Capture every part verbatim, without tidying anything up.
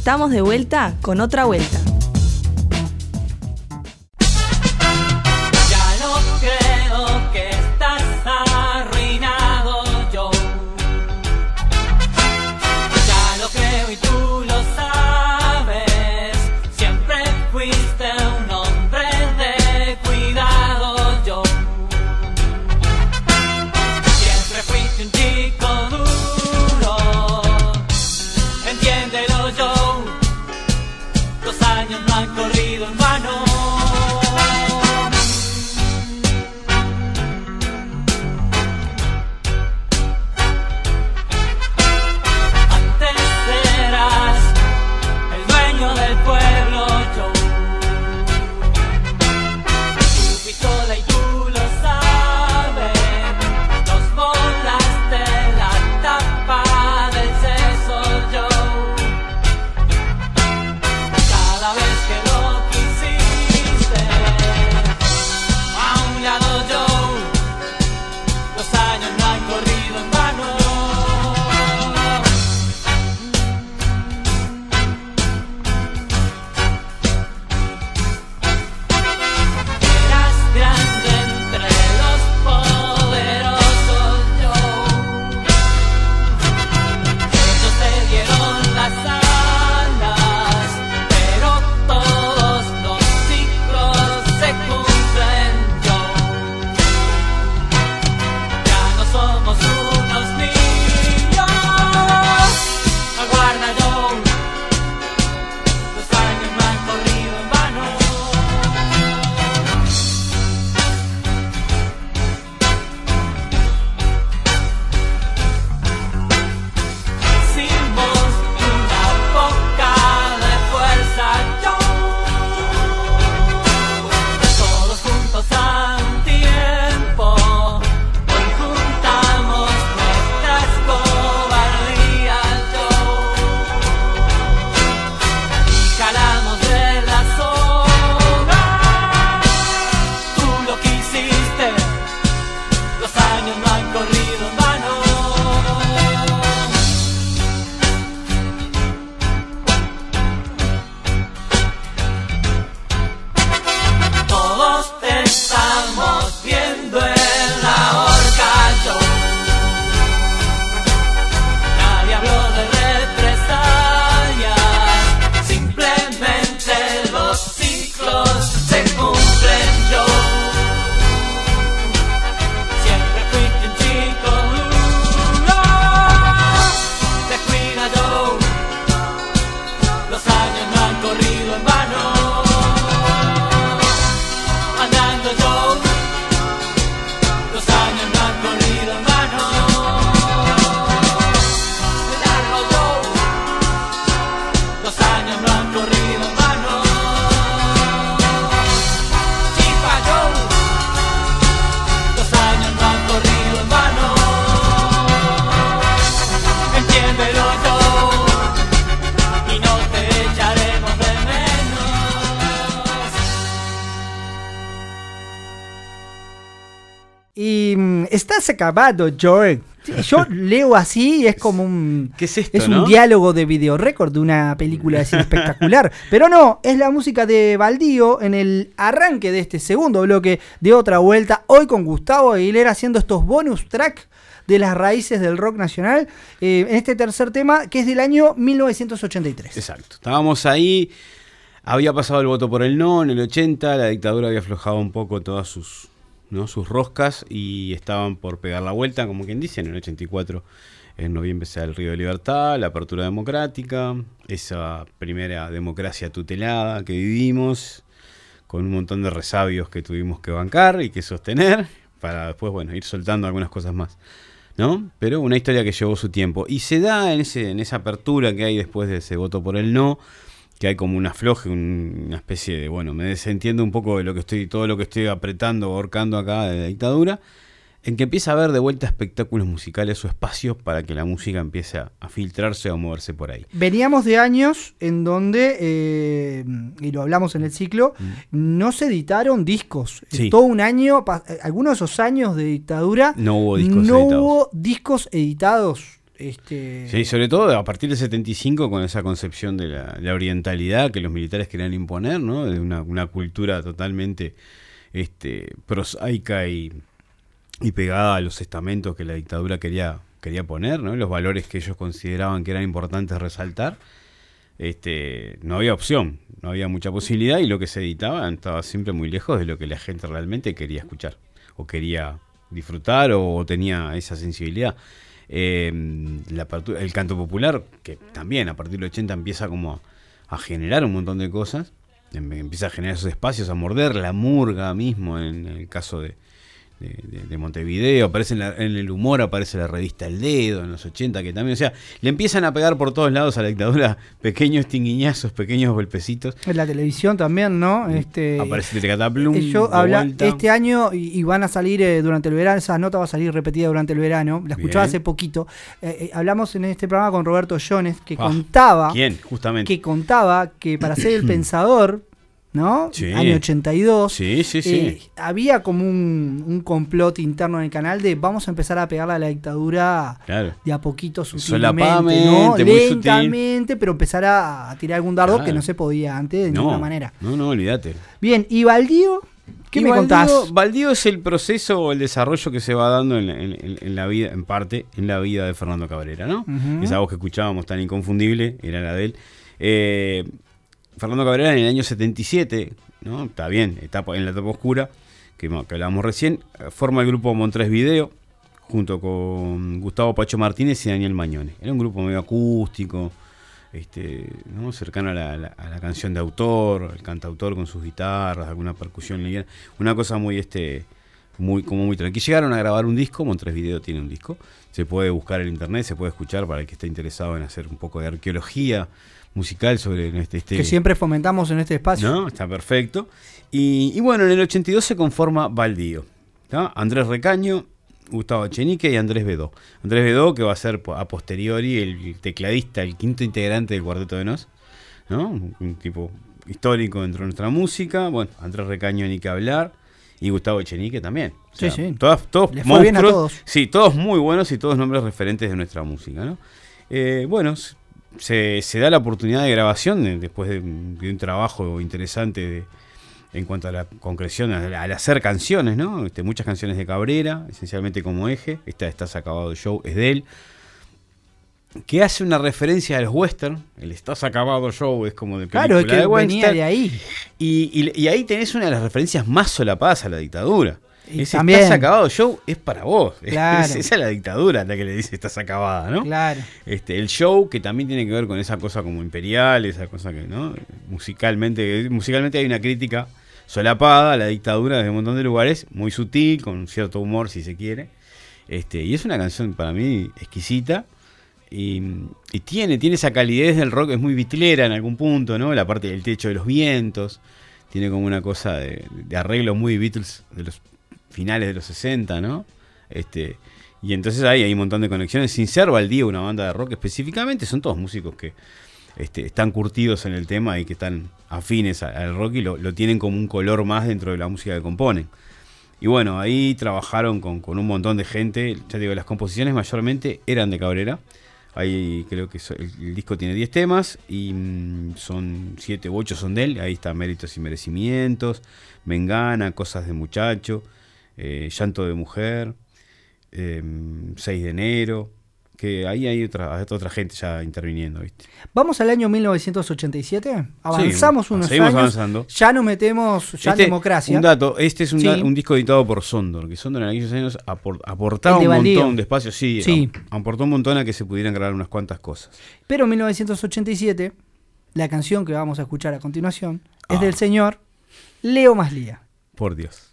Estamos de vuelta con otra vuelta. Ya no creo que estás arruinado, yo. Ya lo creo y tú lo sabes. Siempre fuiste un hombre de cuidado, yo. Siempre fuiste un chico duro. Entiéndelo, yo. Los años no han corrido en vano. Del pueblo, yo. Tu pistola y tú lo sabes. Nos volaste la tapa del seso, yo. Cada vez que lo quisiste, a un lado yo. Los años no han corrido en vano. Estás acabado, George. Yo leo así y es como un... ¿Qué es esto, Es un no? diálogo de video récord de una película así espectacular. Pero no, es la música de Baldío en el arranque de este segundo bloque de Otra Vuelta. Hoy con Gustavo Aguilera haciendo estos bonus track de las raíces del rock nacional. Eh, en este tercer tema que es del año mil novecientos ochenta y tres. Exacto. Estábamos ahí. Había pasado el voto por el no en el ochenta. La dictadura había aflojado un poco todas sus... ¿no? sus roscas y estaban por pegar la vuelta, como quien dice, en el ochenta y cuatro, en noviembre se da el Río de Libertad, la apertura democrática, esa primera democracia tutelada que vivimos, con un montón de resabios que tuvimos que bancar y que sostener, para después, bueno, ir soltando algunas cosas más, ¿no? Pero una historia que llevó su tiempo, y se da en, ese, en esa apertura que hay después de ese voto por el no, que hay como un afloje, un, una especie de, bueno, me desentiendo un poco de lo que estoy, todo lo que estoy apretando, ahorcando acá de la dictadura, en que empieza a haber de vuelta espectáculos musicales o espacios para que la música empiece a, a filtrarse o a moverse por ahí. Veníamos de años en donde, eh, y lo hablamos en el ciclo, mm. no se editaron discos. Sí. Todo un año, algunos de esos años de dictadura, no hubo discos no editados. hubo discos editados. Este... Sí, sobre todo a partir del setenta y cinco con esa concepción de la, la orientalidad que los militares querían imponer, ¿no? De una, una cultura totalmente este, prosaica y, y pegada a los estamentos que la dictadura quería, quería poner, ¿no? Los valores que ellos consideraban que eran importantes resaltar. Este, no había opción, no había mucha posibilidad y lo que se editaba estaba siempre muy lejos de lo que la gente realmente quería escuchar o quería disfrutar o, o tenía esa sensibilidad. Eh, la, el canto popular, que también a partir del ochenta empieza como a, a generar un montón de cosas, empieza a generar esos espacios, a morder la murga mismo en el caso de De, de, de Montevideo, aparece en, la, en el humor, aparece la revista El Dedo en los ochenta, que también, o sea, le empiezan a pegar por todos lados a la dictadura pequeños tinguiñazos, pequeños golpecitos. En la televisión también, ¿no? Este, aparece Tecataplum. Este año, y, y van a salir eh, durante el verano, esa nota va a salir repetida durante el verano, la escuchaba hace poquito. Eh, eh, hablamos en este programa con Roberto Jones, que ah, contaba. ¿Quién? Justamente. Que contaba que para ser el pensador, ¿no? Sí. Año ochenta y dos. Sí, sí, sí. Eh, había como un, un complot interno en el canal de vamos a empezar a pegarle a la dictadura claro. de a poquito, sutilmente, ¿no? Lentamente, pero empezar a, a tirar algún dardo claro. que no se podía antes de no, ninguna manera. No, no, olvídate. Bien, ¿y Baldío? ¿Qué y me Baldío, contás? Baldío es el proceso o el desarrollo que se va dando en, en, en la vida, en parte, en la vida de Fernando Cabrera, ¿no? Uh-huh. Esa voz que escuchábamos tan inconfundible era la de él. Eh... Fernando Cabrera en el año setenta y siete, ¿no? Está bien, etapa, en la etapa oscura, que, que hablábamos recién, forma el grupo Montrés Video, junto con Gustavo Pacho Martínez y Daniel Mañone. Era un grupo medio acústico, este, ¿no? cercano a la, a, la, a la canción de autor, el cantautor con sus guitarras, alguna percusión, una cosa muy, este, muy, como muy tranquila. Llegaron a grabar un disco, Montrés Video tiene un disco, se puede buscar en internet, se puede escuchar para el que esté interesado en hacer un poco de arqueología musical sobre este, este... que siempre fomentamos en este espacio. No, está perfecto. Y, y bueno, en el ochenta y dos se conforma Baldío, ¿tá? Andrés Recaño, Gustavo Echenique y Andrés Bedó. Andrés Bedó, que va a ser a posteriori el tecladista, el quinto integrante del Cuarteto de Nos, ¿no? Un, un tipo histórico dentro de nuestra música. Bueno, Andrés Recaño ni que hablar. Y Gustavo Echenique también. O sea, sí, sí. Todas, todos Les fue bien a todos. Sí, todos muy buenos y todos nombres referentes de nuestra música, ¿no? Eh, bueno... Se, se da la oportunidad de grabación de, después de, de un trabajo interesante de, en cuanto a la concreción, al, al hacer canciones, ¿no? Este, muchas canciones de Cabrera, esencialmente como eje. Esta Estás Acabado el Show es de él, que hace una referencia al western. El Estás Acabado el Show es como de película claro, es que de venía de ahí. Y, y, y ahí tenés una de las referencias más solapadas a la dictadura. Ese también. Estás Acabado show es para vos. Claro. Es, esa es la dictadura la que le dice estás acabada, ¿no? Claro. Este, el show que también tiene que ver con esa cosa como imperial, esa cosa que, ¿no? Musicalmente, musicalmente hay una crítica solapada a la dictadura desde un montón de lugares, muy sutil, con cierto humor si se quiere. Este, y es una canción para mí exquisita. Y, y tiene, tiene esa calidez del rock, es muy bitlera en algún punto, ¿no? La parte del Techo de los Vientos. Tiene como una cosa de, de arreglo muy Beatles de los finales de los sesenta, ¿no? Este, y entonces ahí hay un montón de conexiones. Sin ser Baldío una banda de rock específicamente, son todos músicos que este, están curtidos en el tema y que están afines al rock y lo, lo tienen como un color más dentro de la música que componen. Y bueno, ahí trabajaron con, con un montón de gente. Ya digo, las composiciones mayormente eran de Cabrera. Ahí creo que el, el disco tiene diez temas y mmm, son siete u ocho son de él. Ahí está Méritos y Merecimientos, Mengana, Cosas de Muchacho, Eh, Llanto de Mujer, eh, seis de enero, que ahí hay otra, otra gente ya interviniendo, ¿viste? Vamos al año mil novecientos ochenta y siete, avanzamos sí, unos seguimos años, avanzando. Ya nos metemos ya este, en democracia. Un dato, este es un, sí. da, un disco editado por Sondor, que Sondor en aquellos años aport, aportaba un montón de espacio, sí, sí. A, aportó un montón a que se pudieran grabar unas cuantas cosas. Pero en mil novecientos ochenta y siete, la canción que vamos a escuchar a continuación es ah. del señor Leo Maslía. Por Dios.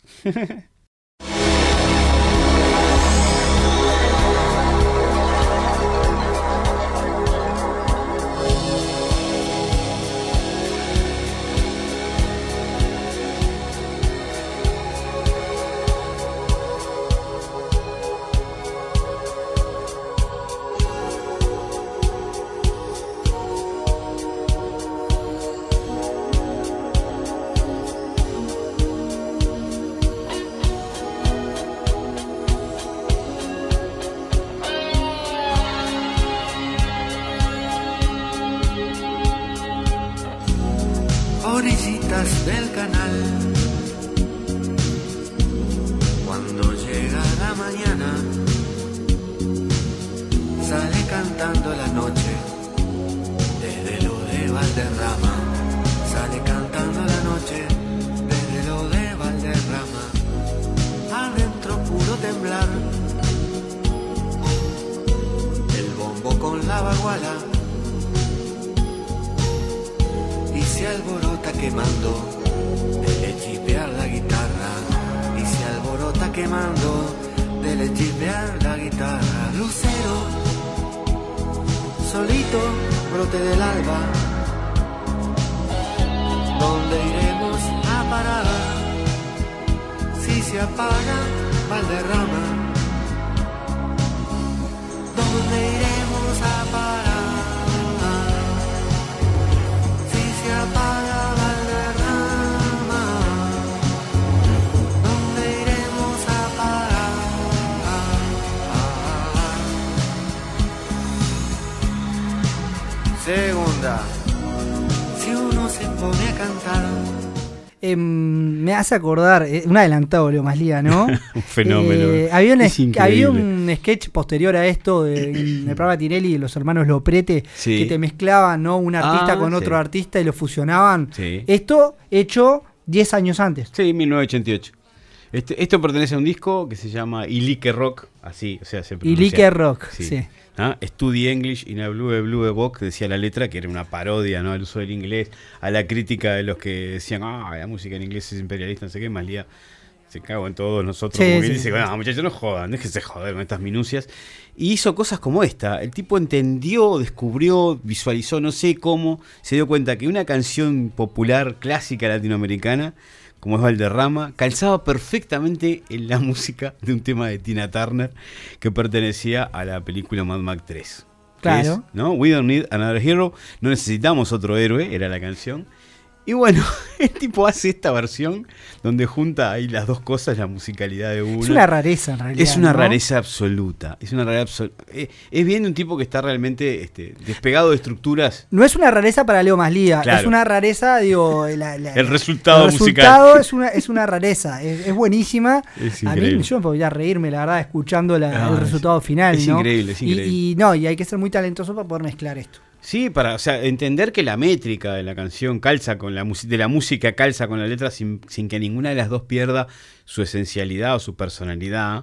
detrás del canal. Cuando llega la mañana, sale cantando la noche desde lo de Valderrama. Sale cantando la noche desde lo de Valderrama. Adentro puro temblar, el bombo con la baguala, y se alborota quemando de le chipear la guitarra. Y se alborota quemando de le chipear la guitarra. Lucero, solito, brote del alba, ¿dónde iremos a parar? Si se apaga Valderrama, ¿dónde iremos a parar? Si se apaga Valderrama, ¿dónde iremos a parar? Segunda. Si uno se pone a cantar. Eh, me hace acordar, eh, un adelantado Leo Maslía, ¿no? Un fenómeno. Eh, había, un Es es- había increíble. un sketch posterior a esto de, en el programa Tinelli, los hermanos Loprete, Sí. que te mezclaban, ¿no? Un artista Ah, con otro sí. artista y lo fusionaban. Sí. Esto hecho diez años antes. Sí, mil novecientos ochenta y ocho. Este, esto pertenece a un disco que se llama Ilike Rock, así, o sea, se pronuncia. Ilike Rock, sí. ¿Ah? Study English in a Blue Blue Book, decía la letra, que era una parodia, ¿no?, al uso del inglés, a la crítica de los que decían, ah, la música en inglés es imperialista, no sé qué, Maslía se cago en todos nosotros, Sí, como que sí, dice, sí. bueno, muchachos, no jodan, déjense joder con estas minucias. Y hizo cosas como esta. El tipo entendió, descubrió, visualizó, no sé cómo, se dio cuenta que una canción popular, clásica latinoamericana, como es Valderrama, calzaba perfectamente en la música de un tema de Tina Turner que pertenecía a la película Mad Max tres. Que Claro. es, ¿no? We don't need another hero, no necesitamos otro héroe, era la canción. Y bueno, el tipo hace esta versión donde junta ahí las dos cosas, la musicalidad de una. Es una rareza en realidad. Es una ¿no? rareza absoluta. Es una rareza absoluta. Eh, es bien de un tipo que está realmente este, despegado de estructuras. No es una rareza para Leo Maslía, Claro. es una rareza, digo, la- la- El resultado el musical. resultado es una, es una rareza, es, es buenísima. Es A mí increíble. yo me podría reírme, la verdad, escuchando la- Ah, el es- resultado final. es ¿no? increíble, es Y- increíble. Y, no, y hay que ser muy talentoso para poder mezclar esto. Sí, para, o sea, entender que la métrica de la canción calza con la música, de la música calza con la letra sin, sin que ninguna de las dos pierda su esencialidad o su personalidad.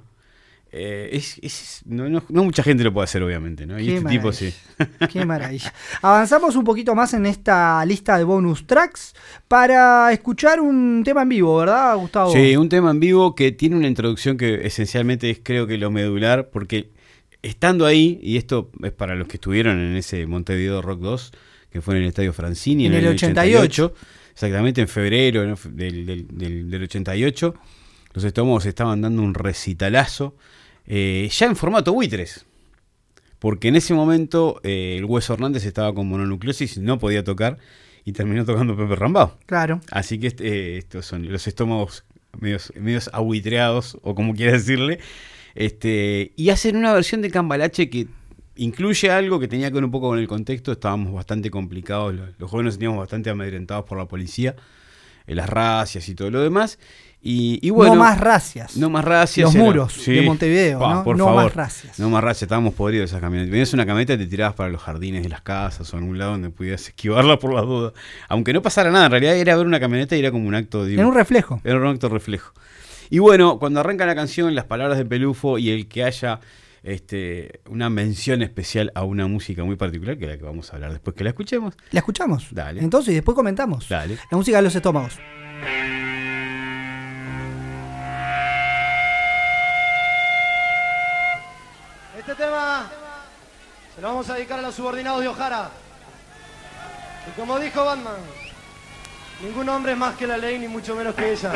Eh, es, es- no, no- no mucha gente lo puede hacer, obviamente, ¿no? Y Qué este tipo maravilla. sí. Qué maravilla. Avanzamos un poquito más en esta lista de bonus tracks para escuchar un tema en vivo, ¿verdad, Gustavo? Sí, un tema en vivo que tiene una introducción que esencialmente es, creo que, lo medular, porque estando ahí, y esto es para los que estuvieron en ese Montevideo Rock dos, que fue en el Estadio Francini en, En el el ochenta y ocho. ochenta y ocho, exactamente en febrero, ¿no?, del, del, del, del ochenta y ocho, los estómagos estaban dando un recitalazo, eh, ya en formato buitres, porque en ese momento eh, el Hueso Hernández estaba con mononucleosis y no podía tocar, y terminó tocando Pepe Rambao. Claro. Así que este, estos son los estómagos medios, medios abuitreados, o como quieras decirle. Este, y hacen una versión de Cambalache que incluye algo que tenía que ver un poco con el contexto. Estábamos bastante complicados, los, los jóvenes estábamos bastante amedrentados por la policía, eh, las racias y todo lo demás. Y, y bueno, no más racias. no más racias. Los era- muros sí. de Montevideo, Pa, ¿no? por No favor. más racias. No más racias, estábamos podridos de esas camionetas. Venías una camioneta y te tirabas para los jardines de las casas o en algún lado donde pudieras esquivarla por las dudas. Aunque no pasara nada, en realidad era ver una camioneta y era como un acto de... En un reflejo. Era un acto reflejo. Y bueno, cuando arranca la canción, las palabras de Pelufo y el que haya este, una mención especial a una música muy particular, que es la que vamos a hablar después que la escuchemos. ¿La escuchamos? Dale. Entonces, y después comentamos. Dale. La música de los estómagos. Este tema se lo vamos a dedicar a los subordinados de Ojara. Y como dijo Batman, ningún hombre es más que la ley, ni mucho menos que ella.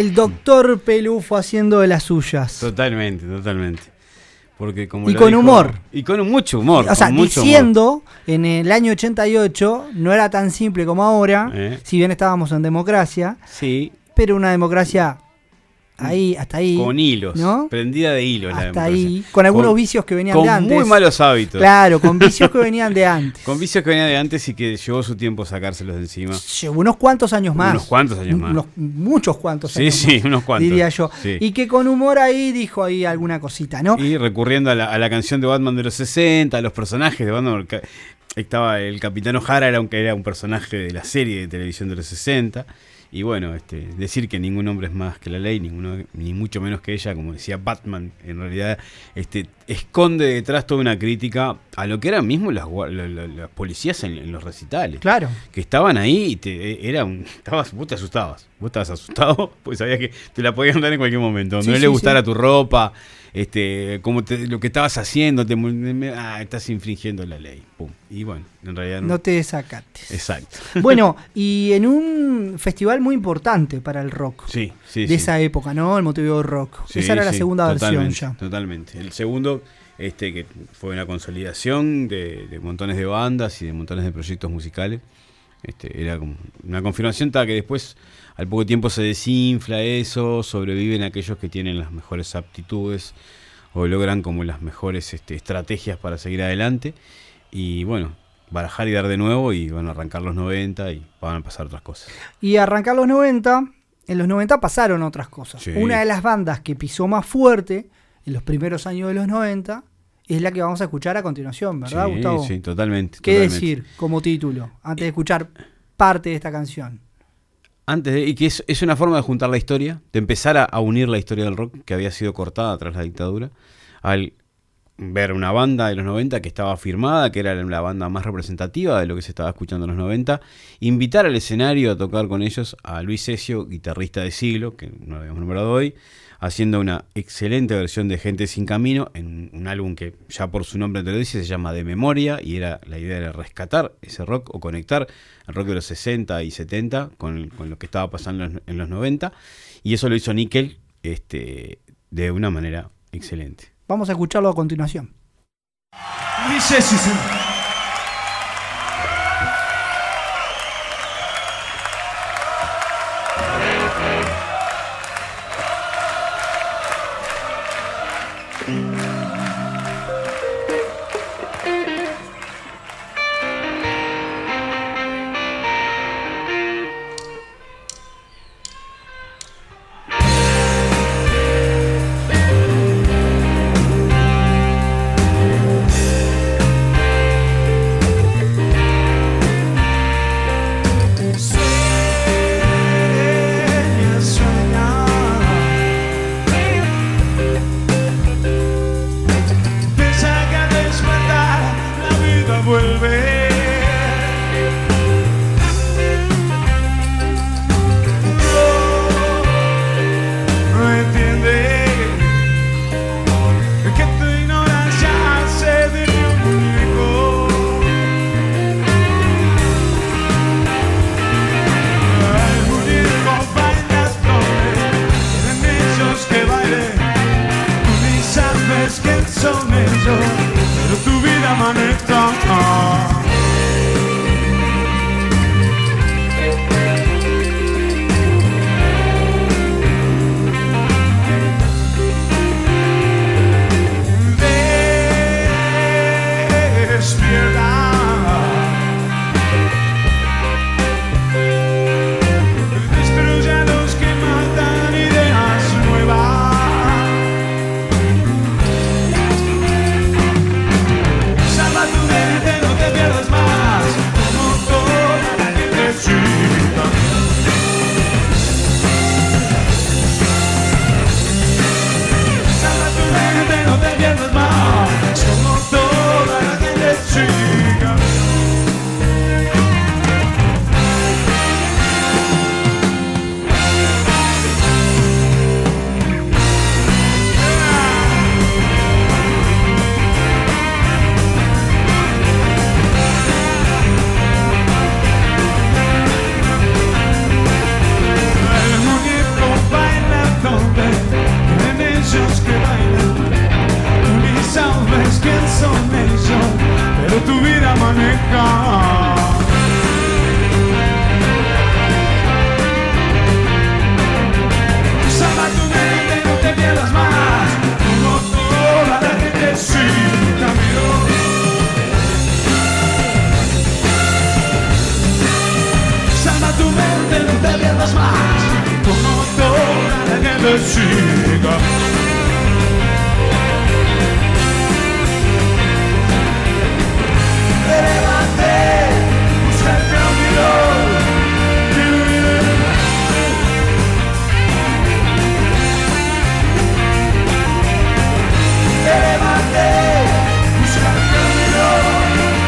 El doctor Pelufo haciendo de las suyas. Totalmente, totalmente. Porque como y lo con dijo, humor. Y con mucho humor. O sea, con mucho diciendo, humor. en el año ochenta y ocho, no era tan simple como ahora, Eh. si bien estábamos en democracia, Sí. pero una democracia ahí, hasta ahí. Con hilos. ¿no? Prendida de hilos. la Hasta democracia. ahí. Con algunos Con- vicios que venían Con de antes. muy malos hábitos. Claro, con vicios que venían de antes. Con vicios que venían de antes y que llevó su tiempo sacárselos de encima. Llevó unos cuantos años más. Unos cuantos años más. Unos- muchos cuantos Sí, años sí, más, unos cuantos. diría yo. Sí. Y que con humor ahí dijo ahí alguna cosita, ¿no? Y recurriendo a la, a la canción de Batman de los sesenta, a los personajes de Batman. Porque estaba el Capitán O'Hara, era un, era un personaje de la serie de televisión de los sesenta. Y bueno, este, decir que ningún hombre es más que la ley, ninguno, ni mucho menos que ella, como decía Batman, en realidad este, esconde detrás toda una crítica a lo que eran mismo las, gua- la- la- las policías en, en los recitales. Claro. Que estaban ahí y te, era un, estabas, vos te asustabas. Vos estabas asustado, pues sabías que te la podían dar en cualquier momento. Donde Sí, no sí, le gustara sí. tu ropa, este, como te- lo que estabas haciendo, te, ah, estás infringiendo la ley. Pum. Y bueno, en realidad no. No te desacates. Exacto. Bueno, y en un festival muy importante para el rock. Sí, sí, de sí. esa época, ¿no? El Montevideo Rock. Sí, Esa era la sí, segunda versión totalmente, ya. Totalmente. El segundo, este, que fue una consolidación de, de montones de bandas y de montones de proyectos musicales. Este, era como una confirmación ta, que después, al poco tiempo, se desinfla eso, sobreviven aquellos que tienen las mejores aptitudes o logran como las mejores este, estrategias para seguir adelante. Y bueno, barajar y dar de nuevo y van a arrancar los noventa y van a pasar otras cosas. Y arrancar los noventa, en los noventa pasaron otras cosas. Sí. Una de las bandas que pisó más fuerte en los primeros años de los noventa es la que vamos a escuchar a continuación, ¿verdad, Sí, Gustavo? sí, totalmente. ¿Qué totalmente. decir como título antes de escuchar parte de esta canción? Antes de, y que es, es una forma de juntar la historia, de empezar a, a unir la historia del rock que había sido cortada tras la dictadura, al ver una banda de los noventa que estaba firmada, que era la banda más representativa de lo que se estaba escuchando en los noventa, invitar al escenario a tocar con ellos a Luis Cesio, guitarrista de siglo, que no lo habíamos nombrado hoy, haciendo una excelente versión de Gente sin Camino, en un álbum que ya por su nombre te lo dice, se llama De Memoria, y era la idea era rescatar ese rock o conectar el rock de los sesenta y setenta con, con lo que estaba pasando en los, en los noventa, y eso lo hizo Nickel este, de una manera excelente. Vamos a escucharlo a continuación. Luis Cesio, señor. Thank te siga. Levante, busca el camino. Levante, busca el camino.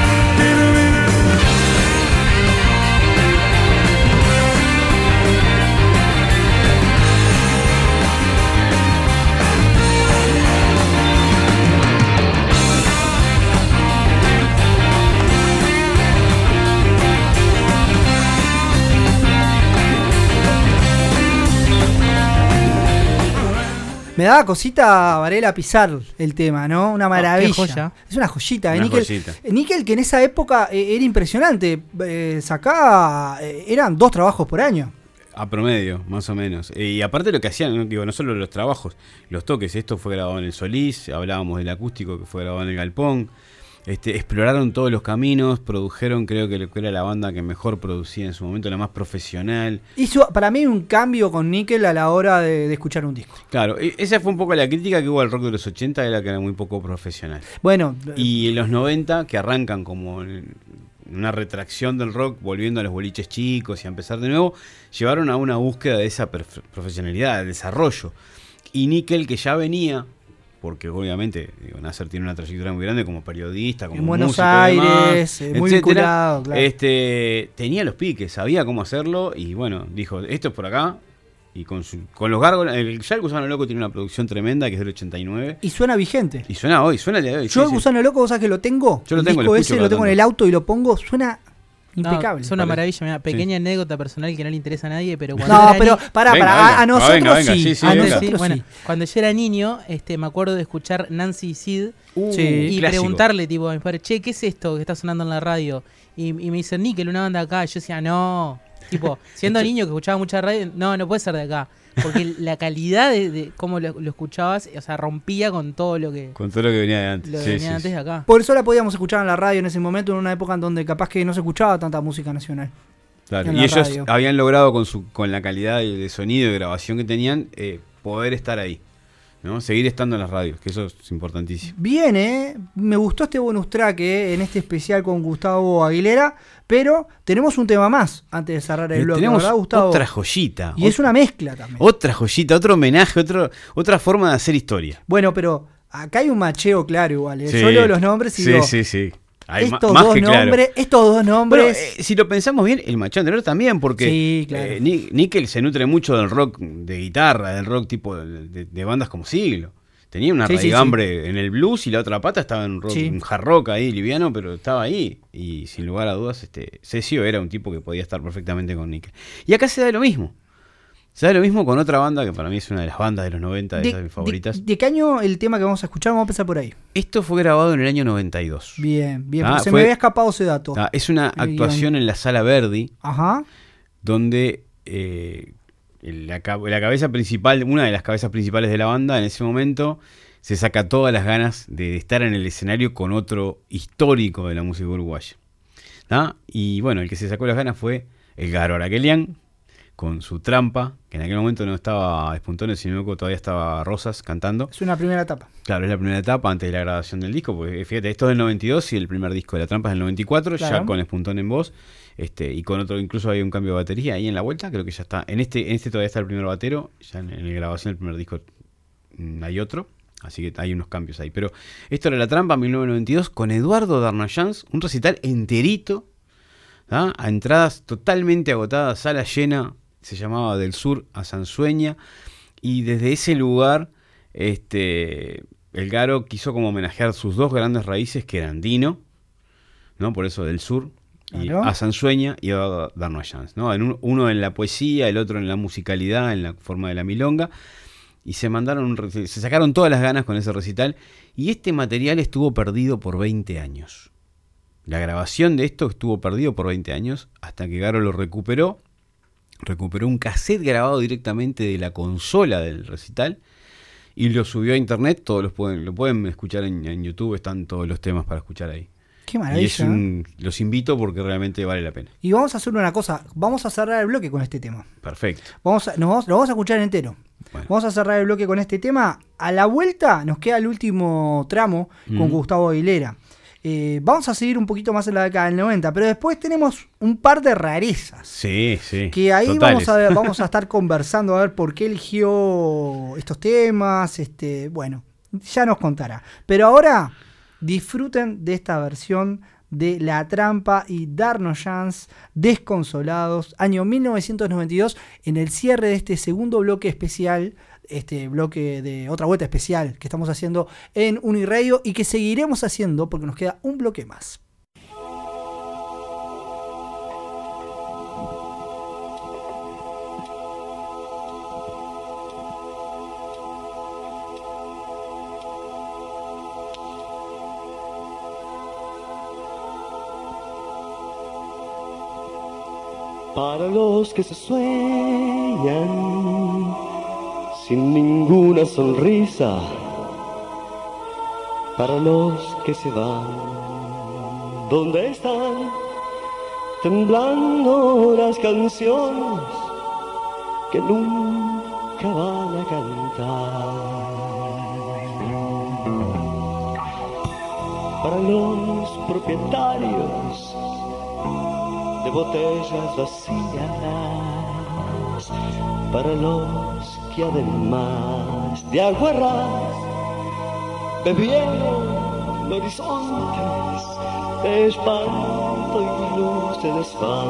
Me daba cosita, Varela, pisar el tema, ¿no? Una maravilla. Oh, qué joya. Es una joyita de Una Nickel. joyita. Nickel, que en esa época eh, era impresionante. Eh, sacaba, eh, eran dos trabajos por año. A promedio, más o menos. Y aparte lo que hacían, no, digo, no solo los trabajos, los toques. Esto fue grabado en el Solís, hablábamos del acústico que fue grabado en el Galpón. Este, exploraron todos los caminos, produjeron, creo que era la banda que mejor producía en su momento, la más profesional. Hizo para mí un cambio con Nickel a la hora de, de escuchar un disco. Claro, e- esa fue un poco la crítica que hubo al rock de los ochenta, era que era muy poco profesional. Bueno, Y en los noventa, que arrancan como en una retracción del rock, volviendo a los boliches chicos y a empezar de nuevo, llevaron a una búsqueda de esa perf- profesionalidad, de desarrollo. Y Nickel, que ya venía, porque obviamente digo, Nasser tiene una trayectoria muy grande como periodista, como en Buenos músico y demás, Aires, eh, muy etcétera. vinculado, claro. Este, tenía los piques, sabía cómo hacerlo y bueno, dijo, esto es por acá. Y con, su, con los gárgolas, el, ya el Gusano Loco tiene una producción tremenda que es del ochenta y nueve. Y suena vigente. Y suena hoy, suena el día de hoy. Yo sí, el sí. Gusano Loco, vos sabés que lo tengo. Yo lo el tengo, disco lo ese escucho lo cada tengo en tanto. el auto y lo pongo, suena impecable. No, es una Vale. maravilla. Mirá, pequeña Sí. anécdota personal que no le interesa a nadie, pero cuando No, era pero ni- pará, Venga, pará, venga. a, a No, nosotros venga, venga, sí. sí, sí, a venga. nosotros bueno, sí. cuando yo era niño, este, me acuerdo de escuchar Nancy y Sid Uh, Sí. y clásico. preguntarle, tipo, a mis padres, che, ¿qué es esto que está sonando en la radio? Y, y me dicen, Nickel, una banda acá. Y yo decía, no. Tipo, siendo niño que escuchaba mucha radio, no, no puede ser de acá. Porque la calidad de, de cómo lo, lo escuchabas, o sea, rompía con todo lo que, Con todo lo que venía de antes. lo que Sí, venía sí, antes sí. de acá. Por eso la podíamos escuchar en la radio en ese momento, en una época en donde capaz que no se escuchaba tanta música nacional. Claro, en y la ellos radio. habían logrado con su con la calidad de, de sonido y de grabación que tenían, eh, poder estar ahí, ¿no? Seguir estando en las radios, que eso es importantísimo. Bien, ¿eh? Me gustó este bonus track eh, en este especial con Gustavo Aguilera, pero tenemos un tema más antes de cerrar el Eh, bloque, tenemos ¿verdad, Gustavo? otra joyita. Y es una mezcla también. Otra joyita, otro homenaje, otro, otra forma de hacer historia. Bueno, pero acá hay un macheo claro igual. ¿eh? Sí. Yo leo los nombres y Sí, digo, sí, sí. Hay ma- estos, más dos que claro. nombres, estos dos Bueno, nombres... eh, si lo pensamos bien, el macho anterior también, porque Sí, claro. eh, Ni- Nickel se nutre mucho del rock de guitarra, del rock tipo de, de- de bandas como Siglo. Tenía una Sí, sí, raigambre en el blues y la otra pata estaba en rock, Sí. un hard rock ahí, liviano, pero estaba ahí. Y sin lugar a dudas, este Ceccio era un tipo que podía estar perfectamente con Nickel. Y acá se da lo mismo. Se da lo mismo con otra banda que para mí es una de las bandas de los noventa, de, esas de mis favoritas. de- ¿de qué año el tema que vamos a escuchar? Vamos a empezar por ahí. Esto fue grabado en el año noventa y dos. Bien, bien, Ah, porque se fue- me había escapado ese dato. Ah, es una El actuación guion. en la Sala Verdi, Ajá. donde eh, la, ca- la cabeza principal, una de las cabezas principales de la banda en ese momento, se saca todas las ganas de, de estar en el escenario con otro histórico de la música uruguaya. ¿Ah? Y bueno, el que se sacó las ganas fue el Garo Araquelian, con su Trampa, que en aquel momento no estaba Despuntones, sino que todavía estaba Rosas cantando. Es una primera etapa. Claro, es la primera etapa antes de la grabación del disco, porque fíjate, esto es del noventa y dos y el primer disco de La Trampa es del noventa y cuatro, Claro. ya con Espuntón en voz, este, y con otro, incluso hay un cambio de batería ahí en la vuelta, creo que ya está, en este, en este todavía está el primer batero, ya en, en la grabación del primer disco mm, hay otro, así que hay unos cambios ahí, pero esto era La Trampa, mil novecientos noventa y dos, con Eduardo Darnayans, un recital enterito, ¿ah? A entradas totalmente agotadas, sala llena, se llamaba Del Sur a Sansueña, y desde ese lugar este, el Garo quiso como homenajear sus dos grandes raíces, que eran Dino, ¿no? Por eso Del Sur, y Claro. a Sansueña y a Darnayans, ¿no? En un- uno en la poesía, el otro en la musicalidad, en la forma de la milonga, y se mandaron un reci- se sacaron todas las ganas con ese recital, y este material estuvo perdido por veinte años. La grabación de esto estuvo perdido por veinte años, hasta que Garo lo recuperó, recuperó un cassette grabado directamente de la consola del recital y lo subió a internet. Todos los pueden, lo pueden escuchar en, en YouTube, están todos los temas para escuchar ahí. Qué Y maravilla. es un, los invito porque realmente vale la pena. Y vamos a hacer una cosa, vamos a cerrar el bloque con este tema. Perfecto. Vamos a, nos vamos, lo vamos a escuchar entero. Bueno. Vamos a cerrar el bloque con este tema. A la vuelta nos queda el último tramo con Mm. Gustavo Aguilera. Eh, vamos a seguir un poquito más en la década del noventa, pero después tenemos un par de rarezas. Sí, sí. Que ahí totales. vamos a, ver, vamos a estar conversando a ver por qué eligió estos temas. Este, bueno, ya nos contará. Pero ahora disfruten de esta versión de La Trampa y Darnos Chance, Desconsolados, año mil novecientos noventa y dos, en el cierre de este segundo bloque especial, este bloque de otra vuelta especial que estamos haciendo en Uniradio y que seguiremos haciendo porque nos queda un bloque más. Para los que se sueñan sin ninguna sonrisa, para los que se van, ¿dónde están? Temblando las canciones que nunca van a cantar. Para los propietarios de botellas vacías, para los que además de aguarrás bebieron horizontes de espanto y luz de desván.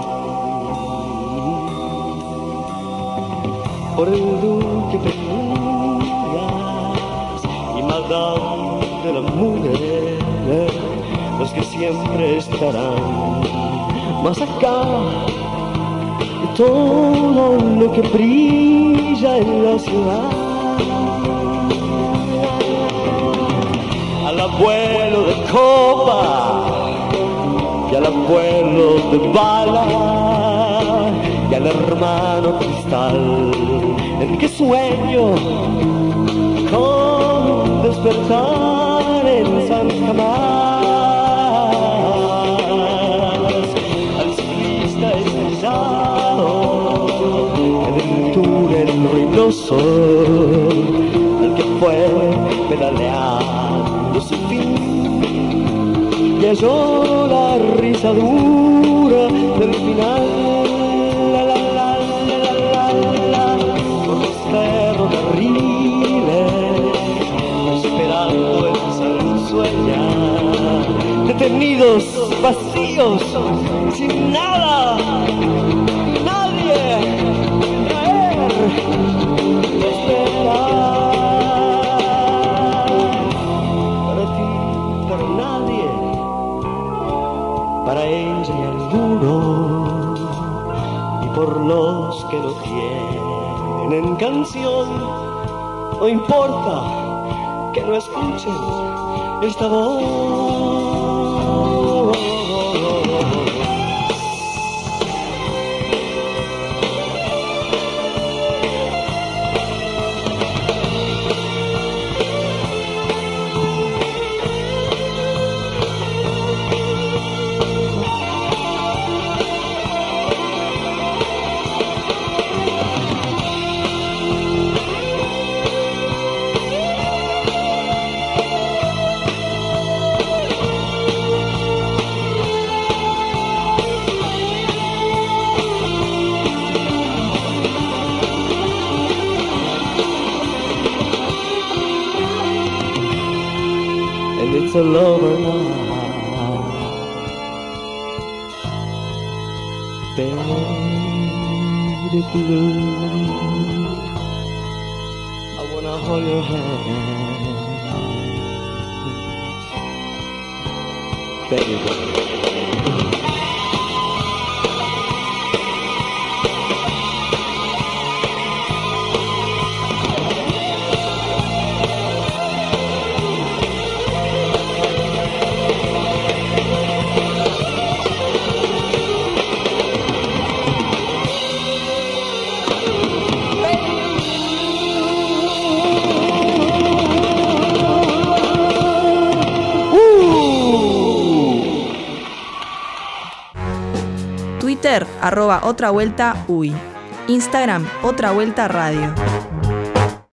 Por el duque Penurias y Madame de la Mujer, los que siempre estarán más acá de todo lo que brilla en la ciudad. Al abuelo de copa y al abuelo de bala y al hermano cristal en que sueño con despertar en San Jamás. El ruidoso, el que fue pedaleando su fin y halló la risa dura del final. La, la, la, la, la, la, la, por los ferrocarriles, esperando el sueñar, detenidos, vacíos, sin nada, nadie. Para ti, para nadie, para ella y alguno, y por los que no tienen canción, no importa que no escuchen esta voz. It's all over now, baby blue. I wanna hold your hand, baby blue. Twitter, arroba otra vuelta uy. Instagram, otra vuelta radio.